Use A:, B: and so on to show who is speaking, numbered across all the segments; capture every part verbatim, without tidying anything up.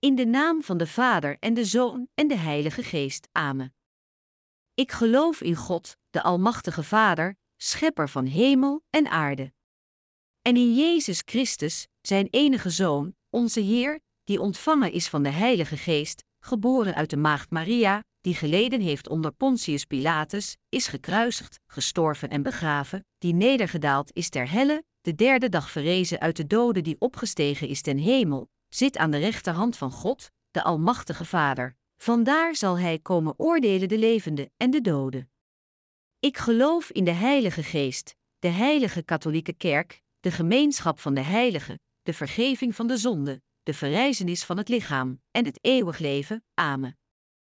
A: In de naam van de Vader en de Zoon en de Heilige Geest. Amen. Ik geloof in God, de Almachtige Vader, schepper van hemel en aarde. En in Jezus Christus, zijn enige Zoon, onze Heer, die ontvangen is van de Heilige Geest, geboren uit de maagd Maria, die geleden heeft onder Pontius Pilatus, is gekruisigd, gestorven en begraven, die nedergedaald is ter helle, de derde dag verrezen uit de doden, die opgestegen is ten hemel, zit aan de rechterhand van God, de Almachtige Vader. Vandaar zal hij komen oordelen de levenden en de doden. Ik geloof in de Heilige Geest, de heilige katholieke kerk, de gemeenschap van de heiligen, de vergeving van de zonden, de verrijzenis van het lichaam en het eeuwig leven. Amen.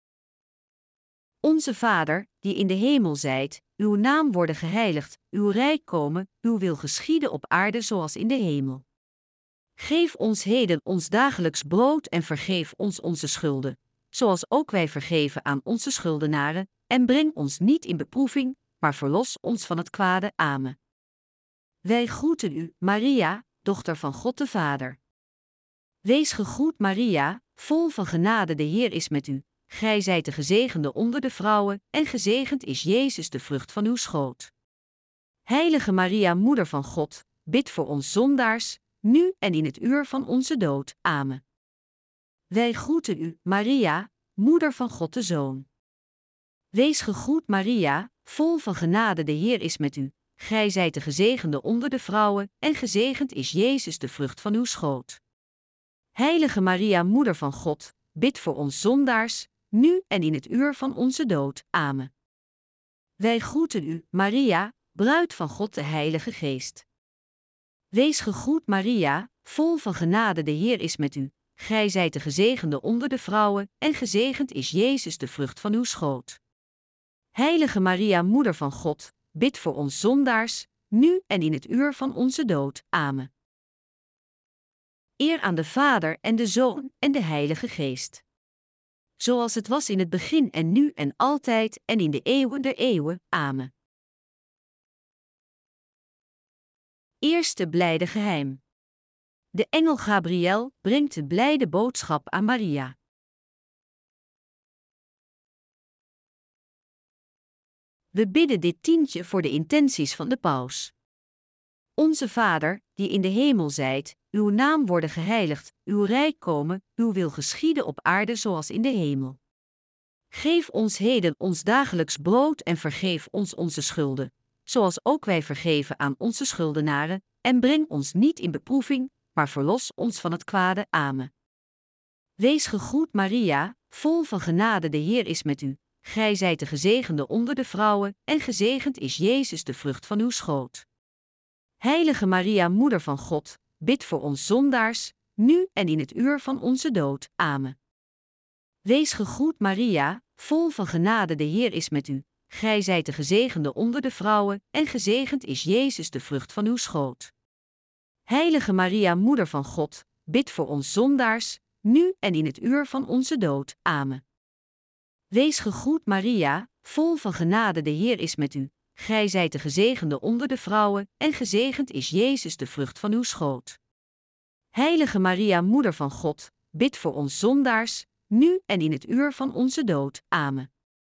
A: Onze Vader, die in de hemel zijt, uw naam worden geheiligd, uw rijk komen, uw wil geschieden op aarde zoals in de hemel. Geef ons heden ons dagelijks brood en vergeef ons onze schulden, zoals ook wij vergeven aan onze schuldenaren, en breng ons niet in beproeving, maar verlos ons van het kwade. Amen. Wij groeten u, Maria, dochter van God de Vader. Wees gegroet, Maria, vol van genade, de Heer is met u. Gij zijt de gezegende onder de vrouwen, en gezegend is Jezus, de vrucht van uw schoot. Heilige Maria, moeder van God, bid voor ons zondaars, nu en in het uur van onze dood. Amen. Wij groeten u, Maria, moeder van God de Zoon. Wees gegroet, Maria, vol van genade, de Heer is met u. Gij zijt de gezegende onder de vrouwen, en gezegend is Jezus, de vrucht van uw schoot. Heilige Maria, moeder van God, bid voor ons zondaars, nu en in het uur van onze dood. Amen. Wij groeten u, Maria, bruid van God de Heilige Geest. Wees gegroet, Maria, vol van genade, de Heer is met u. Gij zijt de gezegende onder de vrouwen, en gezegend is Jezus, de vrucht van uw schoot. Heilige Maria, moeder van God, bid voor ons zondaars, nu en in het uur van onze dood. Amen. Eer aan de Vader en de Zoon en de Heilige Geest. Zoals het was in het begin en nu en altijd en in de eeuwen der eeuwen. Amen. Eerste blijde geheim. De engel Gabriël brengt de blijde boodschap aan Maria. We bidden dit tientje voor de intenties van de paus. Onze Vader, die in de hemel zijt, uw naam worden geheiligd, uw rijk komen, uw wil geschieden op aarde zoals in de hemel. Geef ons heden ons dagelijks brood en vergeef ons onze schulden, zoals ook wij vergeven aan onze schuldenaren, en breng ons niet in beproeving, maar verlos ons van het kwade. Amen. Wees gegroet, Maria, vol van genade, de Heer is met u. Gij zijt de gezegende onder de vrouwen, en gezegend is Jezus, de vrucht van uw schoot. Heilige Maria, moeder van God, bid voor ons zondaars, nu en in het uur van onze dood. Amen. Wees gegroet, Maria, vol van genade, de Heer is met u. Gij zijt de gezegende onder de vrouwen, en gezegend is Jezus, de vrucht van uw schoot. Heilige Maria, moeder van God, bid voor ons zondaars, nu en in het uur van onze dood. Amen. Wees gegroet, Maria, vol van genade, de Heer is met u. Gij zijt de gezegende onder de vrouwen, en gezegend is Jezus, de vrucht van uw schoot. Heilige Maria, moeder van God, bid voor ons zondaars, nu en in het uur van onze dood. Amen.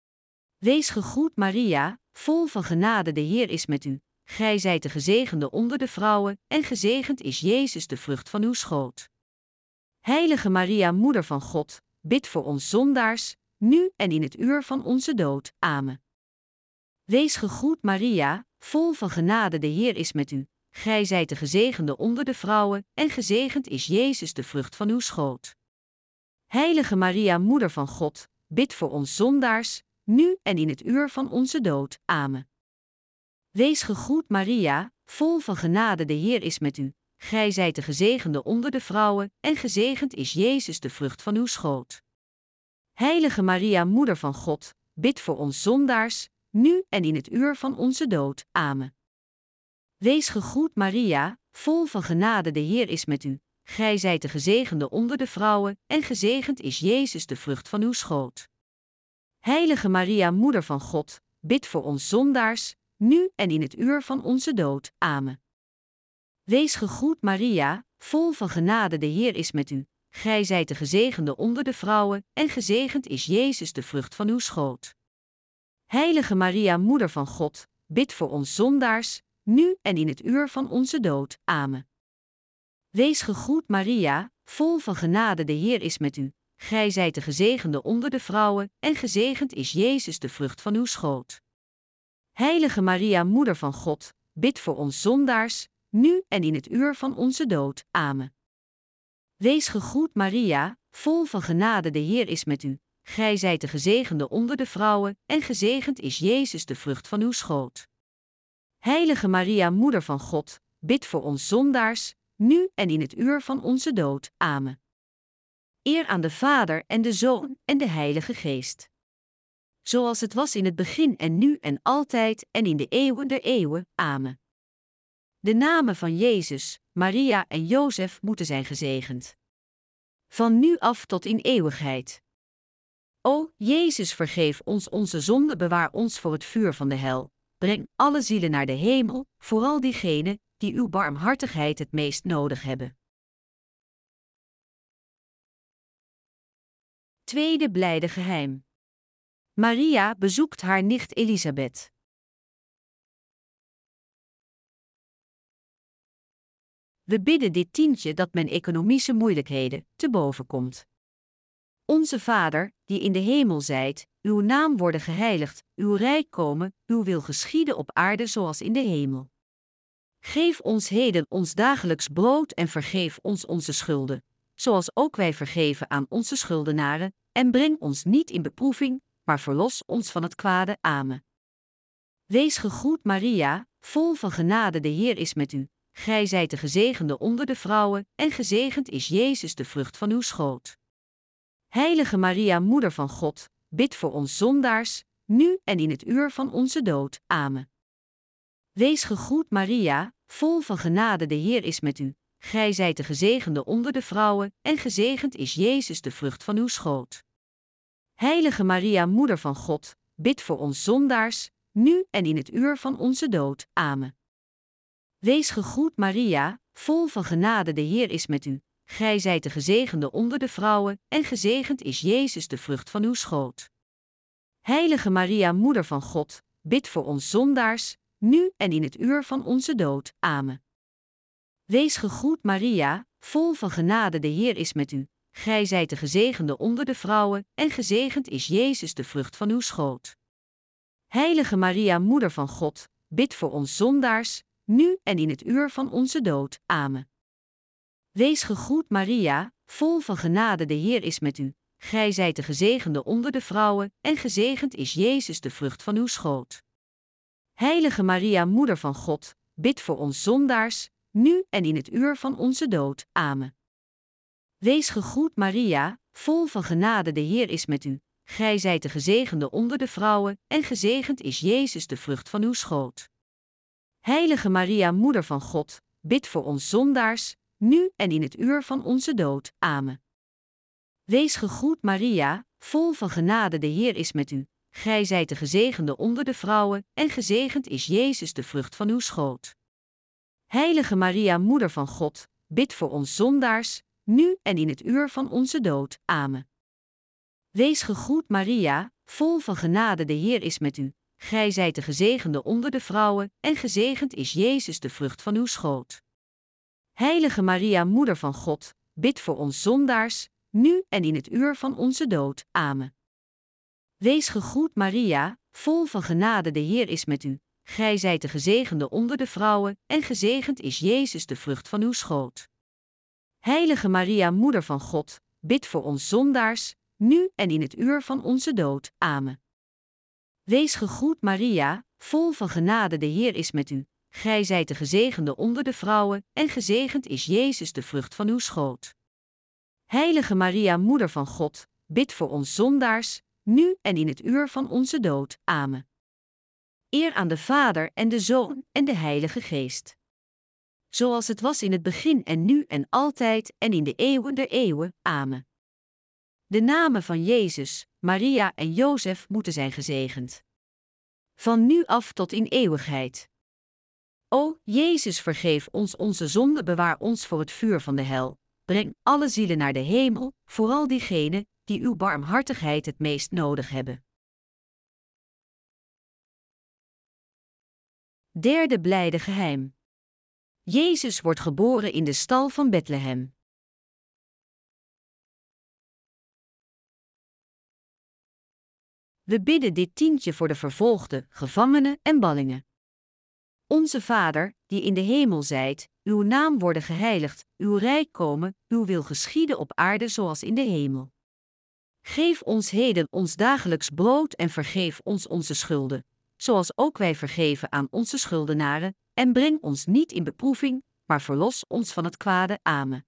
A: Wees gegroet, Maria, vol van genade, de Heer is met u. Gij zijt de gezegende onder de vrouwen, en gezegend is Jezus, de vrucht van uw schoot. Heilige Maria, moeder van God, bid voor ons zondaars, nu en in het uur van onze dood. Amen. Wees gegroet, Maria, vol van genade, de Heer is met u. Gij zijt de gezegende onder de vrouwen, en gezegend is Jezus, de vrucht van uw schoot. Heilige Maria, moeder van God, bid voor ons zondaars, nu en in het uur van onze dood. Amen. Wees gegroet, Maria, vol van genade, de Heer is met u. Gij zijt de gezegende onder de vrouwen, en gezegend is Jezus, de vrucht van uw schoot. Heilige Maria, moeder van God, bid voor ons zondaars, nu en in het uur van onze dood. Amen. Wees gegroet, Maria, vol van genade, de Heer is met u. Gij zijt de gezegende onder de vrouwen, en gezegend is Jezus, de vrucht van uw schoot. Heilige Maria, moeder van God, bid voor ons zondaars, nu en in het uur van onze dood. Amen. Wees gegroet, Maria, vol van genade, de Heer is met u. gij zijt de gezegende onder de vrouwen, en gezegend is Jezus de vrucht van uw schoot. Heilige Maria, Moeder van God, bid voor ons zondaars, nu en in het uur van onze dood. Amen. Wees gegroet Maria, vol van genade, de Heer is met u. Gij zijt de gezegende onder de vrouwen, en gezegend is Jezus de vrucht van uw schoot. Heilige Maria, Moeder van God, bid voor ons zondaars, nu en in het uur van onze dood. Amen. Wees gegroet Maria, vol van genade, de Heer is met u. Gij zijt de gezegende onder de vrouwen, en gezegend is Jezus de vrucht van uw schoot. Heilige Maria, Moeder van God, bid voor ons zondaars, nu en in het uur van onze dood. Amen. Eer aan de Vader en de Zoon en de Heilige Geest. Zoals het was in het begin en nu en altijd en in de eeuwen der eeuwen. Amen. De namen van Jezus, Maria en Jozef moeten zijn gezegend. Van nu af tot in eeuwigheid. O, Jezus, vergeef ons onze zonde, bewaar ons voor het vuur van de hel. Breng alle zielen naar de hemel, vooral diegenen die uw barmhartigheid het meest nodig hebben. Tweede blijde geheim. Maria bezoekt haar nicht Elisabeth. We bidden dit tientje dat men economische moeilijkheden te boven komt. Onze Vader, die in de hemel zijt, uw naam worden geheiligd, uw rijk komen, uw wil geschieden op aarde zoals in de hemel. Geef ons heden ons dagelijks brood en vergeef ons onze schulden, zoals ook wij vergeven aan onze schuldenaren, en breng ons niet in beproeving, maar verlos ons van het kwade. Amen. Wees gegroet Maria, vol van genade, de Heer is met u. Gij zijt de gezegende onder de vrouwen, en gezegend is Jezus de vrucht van uw schoot. Heilige Maria, Moeder van God, bid voor ons zondaars, nu en in het uur van onze dood. Amen. Wees gegroet Maria, vol van genade, de Heer is met u. Gij zijt de gezegende onder de vrouwen, en gezegend is Jezus de vrucht van uw schoot. Heilige Maria, Moeder van God, bid voor ons zondaars, nu en in het uur van onze dood. Amen. Wees gegroet Maria, vol van genade, de Heer is met u. Gij zijt de gezegende onder de vrouwen, en gezegend is Jezus de vrucht van uw schoot. Heilige Maria, Moeder van God, bid voor ons zondaars, nu en in het uur van onze dood. Amen. Wees gegroet Maria, vol van genade, de Heer is met u. Gij zijt de gezegende onder de vrouwen, en gezegend is Jezus de vrucht van uw schoot. Heilige Maria, Moeder van God, bid voor ons zondaars, nu en in het uur van onze dood. Amen. Wees gegroet Maria, vol van genade, de Heer is met u. Gij zijt de gezegende onder de vrouwen, en gezegend is Jezus de vrucht van uw schoot. Heilige Maria, Moeder van God, bid voor ons zondaars, nu en in het uur van onze dood. Amen. Wees gegroet Maria, vol van genade, de Heer is met u. Gij zijt de gezegende onder de vrouwen, en gezegend is Jezus de vrucht van uw schoot. Heilige Maria, Moeder van God, bid voor ons zondaars, nu en in het uur van onze dood. Amen. Wees gegroet Maria, vol van genade, de Heer is met u. Gij zijt de gezegende onder de vrouwen, en gezegend is Jezus de vrucht van uw schoot. Heilige Maria, Moeder van God, bid voor ons zondaars, nu en in het uur van onze dood. Amen. Wees gegroet Maria, vol van genade, de Heer is met u. Gij zijt de gezegende onder de vrouwen, en gezegend is Jezus de vrucht van uw schoot. Heilige Maria, Moeder van God, bid voor ons zondaars, nu en in het uur van onze dood. Amen. Wees gegroet Maria, vol van genade, de Heer is met u. Gij zijt de gezegende onder de vrouwen, en gezegend is Jezus de vrucht van uw schoot. Heilige Maria, Moeder van God, bid voor ons zondaars, nu en in het uur van onze dood. Amen. Wees gegroet Maria, vol van genade, de Heer is met u. Gij zijt de gezegende onder de vrouwen, en gezegend is Jezus de vrucht van uw schoot. Heilige Maria, Moeder van God, bid voor ons zondaars, nu en in het uur van onze dood. Amen. Eer aan de Vader en de Zoon en de Heilige Geest. Zoals het was in het begin en nu en altijd en in de eeuwen der eeuwen. Amen. De namen van Jezus, Maria en Jozef moeten zijn gezegend. Van nu af tot in eeuwigheid. O, Jezus, vergeef ons onze zonde, bewaar ons voor het vuur van de hel. breng alle zielen naar de hemel, vooral diegenen die uw barmhartigheid het meest nodig hebben. Derde blijde geheim. Jezus wordt geboren in de stal van Bethlehem. We bidden dit tientje voor de vervolgden, gevangenen en ballingen. Onze Vader, die in de hemel zijt, uw naam worden geheiligd, uw rijk komen, uw wil geschieden op aarde zoals in de hemel. Geef ons heden ons dagelijks brood en vergeef ons onze schulden, zoals ook wij vergeven aan onze schuldenaren, en breng ons niet in beproeving, maar verlos ons van het kwade. Amen.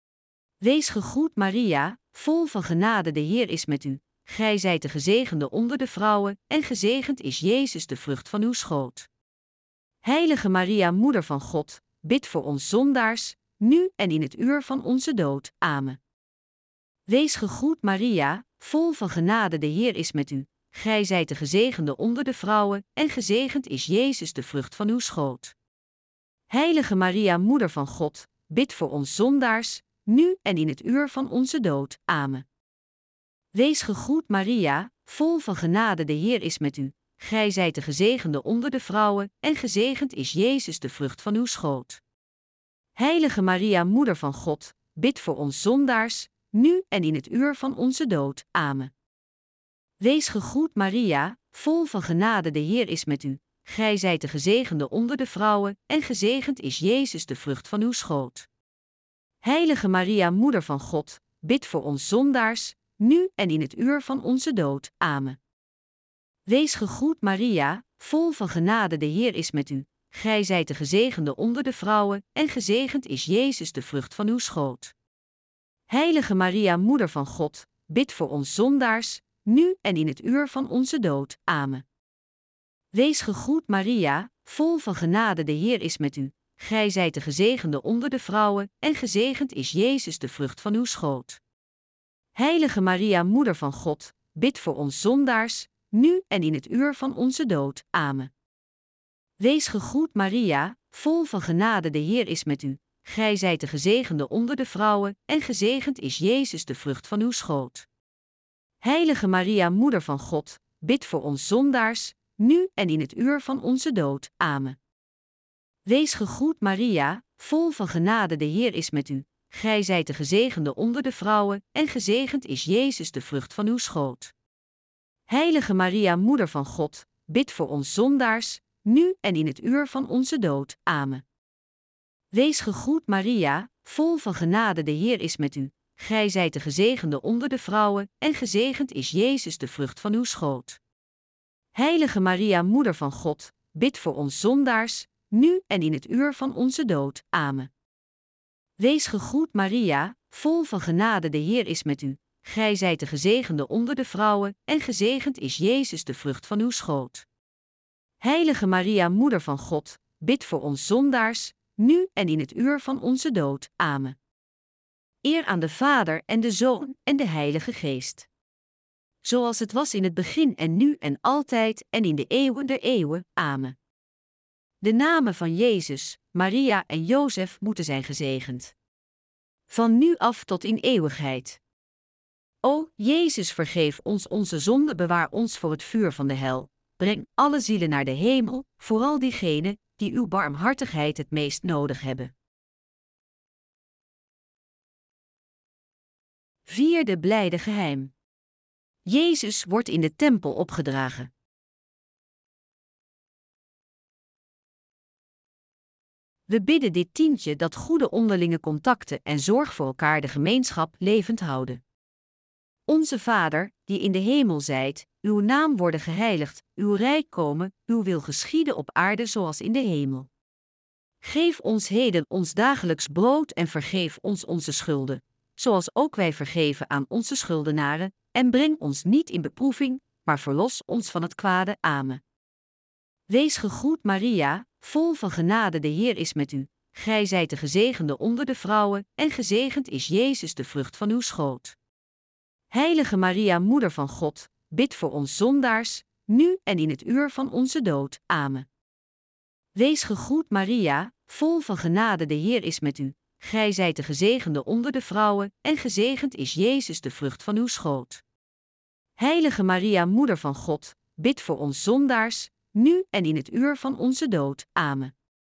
A: Wees gegroet Maria, vol van genade, de Heer is met u. Gij zijt de gezegende onder de vrouwen, en gezegend is Jezus de vrucht van uw schoot. Heilige Maria, Moeder van God, bid voor ons zondaars, nu en in het uur van onze dood. Amen. Wees gegroet Maria, vol van genade, de Heer is met u. Gij zijt de gezegende onder de vrouwen, en gezegend is Jezus de vrucht van uw schoot. Heilige Maria, Moeder van God, bid voor ons zondaars, nu en in het uur van onze dood. Amen. Wees gegroet Maria, vol van genade, de Heer is met u. Gij zijt de gezegende onder de vrouwen, en gezegend is Jezus de vrucht van uw schoot. Heilige Maria, Moeder van God, bid voor ons zondaars, nu en in het uur van onze dood. Amen. Wees gegroet Maria, vol van genade, de Heer is met u. Gij zijt de gezegende onder de vrouwen, en gezegend is Jezus de vrucht van uw schoot. Heilige Maria, Moeder van God, bid voor ons zondaars, nu en in het uur van onze dood. Amen. Wees gegroet Maria, vol van genade, de Heer is met u. Gij zijt de gezegende onder de vrouwen, en gezegend is Jezus de vrucht van uw schoot. Heilige Maria, Moeder van God, bid voor ons zondaars, nu en in het uur van onze dood. Amen. Wees gegroet Maria, vol van genade, de Heer is met u. Gij zijt de gezegende onder de vrouwen, en gezegend is Jezus de vrucht van uw schoot. Heilige Maria, Moeder van God, bid voor ons zondaars, nu en in het uur van onze dood. Amen. Wees gegroet Maria, vol van genade, de Heer is met u. Gij zijt de gezegende onder de vrouwen, en gezegend is Jezus de vrucht van uw schoot. Heilige Maria, Moeder van God, bid voor ons zondaars, nu en in het uur van onze dood. Amen. Wees gegroet Maria, vol van genade, de Heer is met u. Gij zijt de gezegende onder de vrouwen, en gezegend is Jezus de vrucht van uw schoot. Heilige Maria, Moeder van God, bid voor ons zondaars, nu en in het uur van onze dood. Amen. Wees gegroet Maria, vol van genade, de Heer is met u. Gij zijt de gezegende onder de vrouwen, en gezegend is Jezus de vrucht van uw schoot. Heilige Maria, Moeder van God, bid voor ons zondaars, nu en in het uur van onze dood. Amen. Wees gegroet Maria, vol van genade, de Heer is met u. Gij zijt de gezegende onder de vrouwen, en gezegend is Jezus de vrucht van uw schoot. Heilige Maria, Moeder van God, bid voor ons zondaars, nu en in het uur van onze dood. Amen. Eer aan de Vader en de Zoon en de Heilige Geest. Zoals het was in het begin en nu en altijd en in de eeuwen der eeuwen. Amen. De namen van Jezus, Maria en Jozef moeten zijn gezegend. Van nu af tot in eeuwigheid. O, Jezus, vergeef ons onze zonde, bewaar ons voor het vuur van de hel. Breng alle zielen naar de hemel, vooral diegenen die uw barmhartigheid het meest nodig hebben. Vierde blijde geheim. Jezus wordt in de tempel opgedragen. We bidden dit tientje dat goede onderlinge contacten en zorg voor elkaar de gemeenschap levend houden. Onze Vader, die in de hemel zijt, uw naam worden geheiligd, uw rijk komen, uw wil geschieden op aarde zoals in de hemel. Geef ons heden ons dagelijks brood en vergeef ons onze schulden, zoals ook wij vergeven aan onze schuldenaren, en breng ons niet in beproeving, maar verlos ons van het kwade. Amen. Wees gegroet Maria, vol van genade, de Heer is met u. Gij zijt de gezegende onder de vrouwen, en gezegend is Jezus de vrucht van uw schoot. Heilige Maria, Moeder van God, bid voor ons zondaars, nu en in het uur van onze dood. Amen. Wees gegroet Maria, vol van genade, de Heer is met u. gij zijt de gezegende onder de vrouwen, en gezegend is Jezus de vrucht van uw schoot. Heilige Maria, Moeder van God, bid voor ons zondaars, nu en in het uur van onze dood. Amen.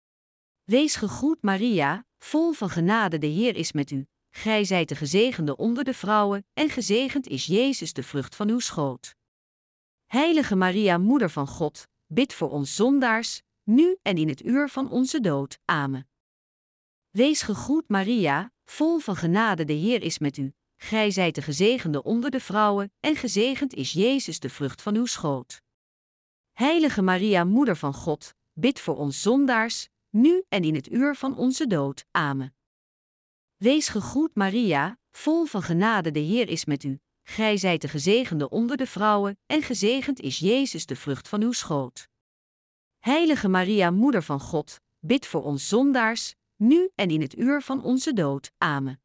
A: Wees gegroet Maria, vol van genade, de Heer is met u. Gij zijt de gezegende onder de vrouwen, en gezegend is Jezus de vrucht van uw schoot. Heilige Maria, Moeder van God, bid voor ons zondaars, nu en in het uur van onze dood. Amen. Wees gegroet Maria, vol van genade, de Heer is met u. Gij zijt de gezegende onder de vrouwen, en gezegend is Jezus de vrucht van uw schoot. Heilige Maria, Moeder van God, bid voor ons zondaars, nu en in het uur van onze dood. Amen. Wees gegroet Maria, vol van genade, de Heer is met u. Gij zijt de gezegende onder de vrouwen, en gezegend is Jezus de vrucht van uw schoot. Heilige Maria, Moeder van God, bid voor ons zondaars, nu en in het uur van onze dood. Amen.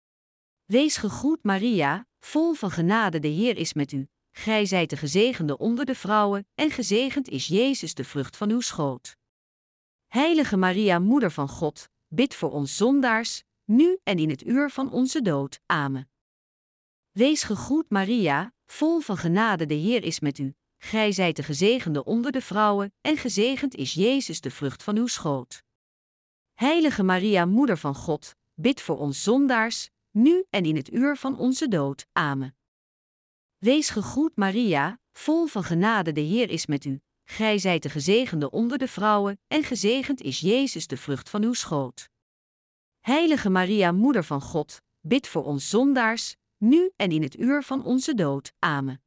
A: Wees gegroet Maria, vol van genade, de Heer is met u. Gij zijt de gezegende onder de vrouwen, en gezegend is Jezus de vrucht van uw schoot. Heilige Maria, Moeder van God, bid voor ons zondaars, nu en in het uur van onze dood. Amen. Wees gegroet Maria, vol van genade, de Heer is met u. Gij zijt de gezegende onder de vrouwen, en gezegend is Jezus de vrucht van uw schoot. Heilige Maria, Moeder van God, bid voor ons zondaars, nu en in het uur van onze dood. Amen. Wees gegroet Maria, vol van genade, de Heer is met u. Gij zijt de gezegende onder de vrouwen, en gezegend is Jezus de vrucht van uw schoot. Heilige Maria, Moeder van God, bid voor ons zondaars, nu en in het uur van onze dood. Amen.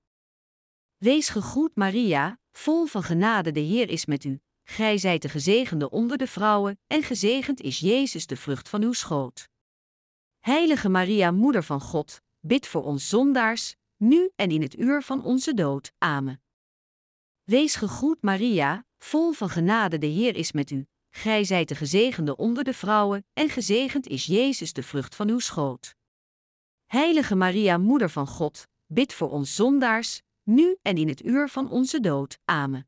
A: Wees gegroet Maria, vol van genade, de Heer is met u. Gij zijt de gezegende onder de vrouwen, en gezegend is Jezus de vrucht van uw schoot. Heilige Maria, Moeder van God, bid voor ons zondaars, nu en in het uur van onze dood. Amen. Wees gegroet Maria, vol van genade, de Heer is met u. Gij zijt de gezegende onder de vrouwen, en gezegend is Jezus de vrucht van uw schoot. Heilige Maria, Moeder van God, bid voor ons zondaars, nu en in het uur van onze dood. Amen.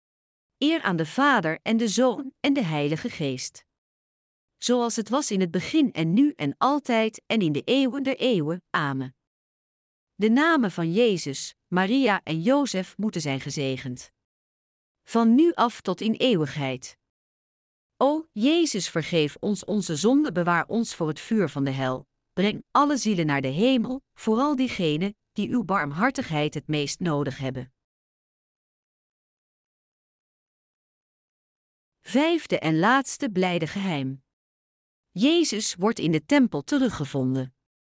A: Eer aan de Vader en de Zoon en de Heilige Geest. Zoals het was in het begin en nu en altijd en in de eeuwen der eeuwen. Amen. De namen van Jezus, Maria en Jozef moeten zijn gezegend. Van nu af tot in eeuwigheid. O, Jezus, vergeef ons onze zonde, bewaar ons voor het vuur van de hel. Breng alle zielen naar de hemel, vooral diegenen die uw barmhartigheid het meest nodig hebben. Vijfde en laatste blijde geheim. Jezus wordt in de tempel teruggevonden.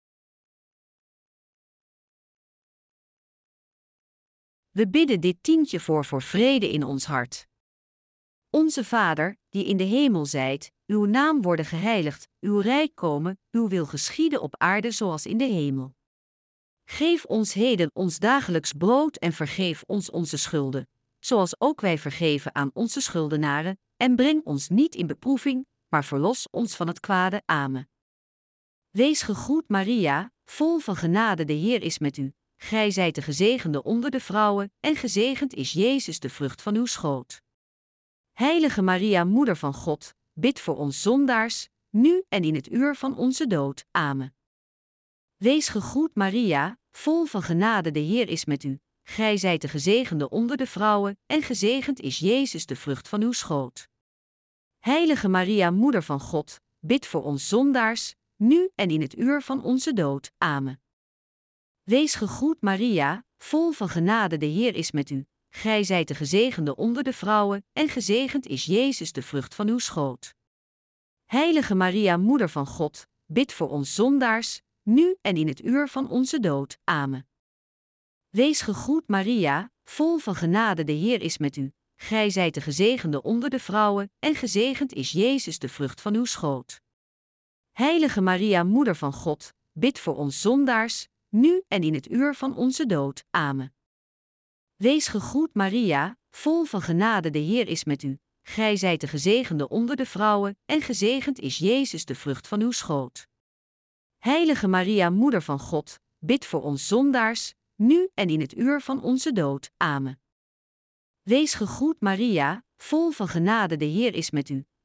A: We bidden dit tientje voor voor vrede in ons hart. Onze Vader, die in de hemel zijt, uw naam worden geheiligd, uw rijk komen, uw wil geschieden op aarde zoals in de hemel. Geef ons heden ons dagelijks brood en vergeef ons onze schulden, zoals ook wij vergeven aan onze schuldenaren, en breng ons niet in beproeving, maar verlos ons van het kwade. Amen. Wees gegroet Maria, vol van genade, de Heer is met u. Gij zijt de gezegende onder de vrouwen, en gezegend is Jezus de vrucht van uw schoot. Heilige Maria, Moeder van God, bid voor ons zondaars, nu en in het uur van onze dood. Amen. Wees gegroet Maria, vol van genade, de Heer is met u. Gij zijt de gezegende onder de vrouwen, en gezegend is Jezus de vrucht van uw schoot. Heilige Maria, Moeder van God, bid voor ons zondaars, nu en in het uur van onze dood. Amen. Wees gegroet Maria, vol van genade, de Heer is met u. Gij zijt de gezegende onder de vrouwen, en gezegend is Jezus de vrucht van uw schoot. Heilige Maria, Moeder van God, bid voor ons zondaars, nu en in het uur van onze dood. Amen. Wees gegroet Maria, vol van genade, de Heer is met u. Gij zijt de gezegende onder de vrouwen, en gezegend is Jezus de vrucht van uw schoot. Heilige Maria, Moeder van God, bid voor ons zondaars, nu en in het uur van onze dood. Amen. Wees gegroet Maria, vol van genade, de Heer is met u. Gij zijt de gezegende onder de vrouwen, en gezegend is Jezus de vrucht van uw schoot. Heilige Maria, Moeder van God, bid voor ons zondaars, nu en in het uur van onze dood. Amen. Wees gegroet Maria, vol van genade, de Heer is met u.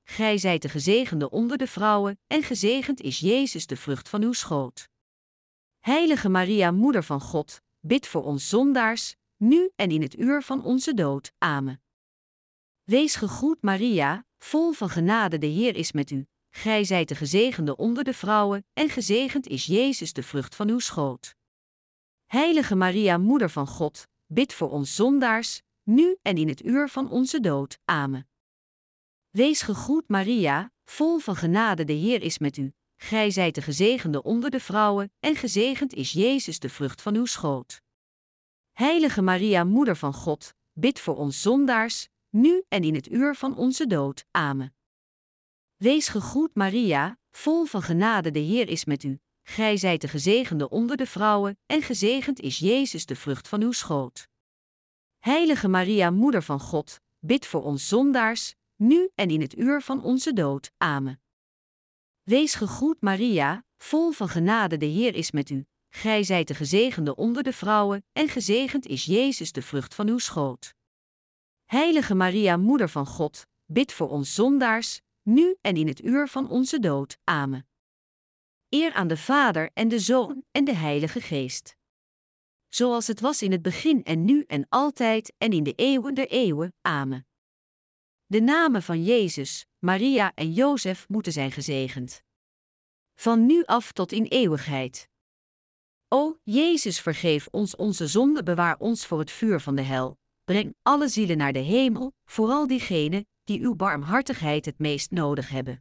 A: gij zijt de gezegende onder de vrouwen, en gezegend is Jezus de vrucht van uw schoot. Heilige Maria, Moeder van God, bid voor ons zondaars, nu en in het uur van onze dood. Amen. Wees gegroet Maria, vol van genade, de Heer is met u. Gij zijt de gezegende onder de vrouwen, en gezegend is Jezus de vrucht van uw schoot. Heilige Maria, Moeder van God, bid voor ons zondaars, nu en in het uur van onze dood. Amen. Wees gegroet Maria, vol van genade, de Heer is met u. Gij zijt de gezegende onder de vrouwen, en gezegend is Jezus de vrucht van uw schoot. Heilige Maria, Moeder van God, bid voor ons zondaars, nu en in het uur van onze dood. Amen. Wees gegroet Maria, vol van genade, de Heer is met u. Gij zijt de gezegende onder de vrouwen, en gezegend is Jezus de vrucht van uw schoot. Heilige Maria, Moeder van God, bid voor ons zondaars, nu en in het uur van onze dood. Amen. Wees gegroet Maria, vol van genade, de Heer is met u. Gij zijt de gezegende onder de vrouwen, en gezegend is Jezus de vrucht van uw schoot. Heilige Maria, Moeder van God, bid voor ons zondaars, nu en in het uur van onze dood. Amen. Eer aan de Vader en de Zoon en de Heilige Geest. Zoals het was in het begin en nu en altijd en in de eeuwen der eeuwen. Amen. De namen van Jezus, Maria en Jozef moeten zijn gezegend. Van nu af tot in eeuwigheid. O, Jezus, vergeef ons onze zonde, bewaar ons voor het vuur van de hel. Breng alle zielen naar de hemel, vooral diegenen die uw barmhartigheid het meest nodig hebben.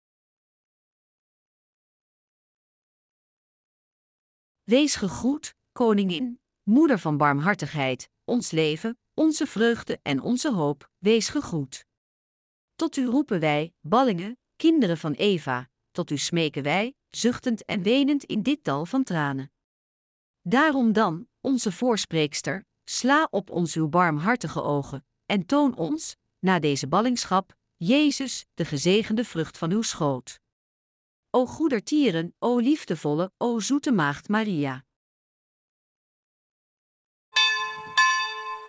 A: Wees gegroet, Koningin, Moeder van barmhartigheid, ons leven, onze vreugde en onze hoop, wees gegroet. Tot u roepen wij, ballingen, kinderen van Eva, tot u smeken wij, zuchtend en wenend in dit dal van tranen. Daarom dan, onze voorspreekster, sla op ons uw barmhartige ogen, en toon ons, na deze ballingschap, Jezus, de gezegende vrucht van uw schoot. O goedertieren, o liefdevolle, o zoete maagd Maria.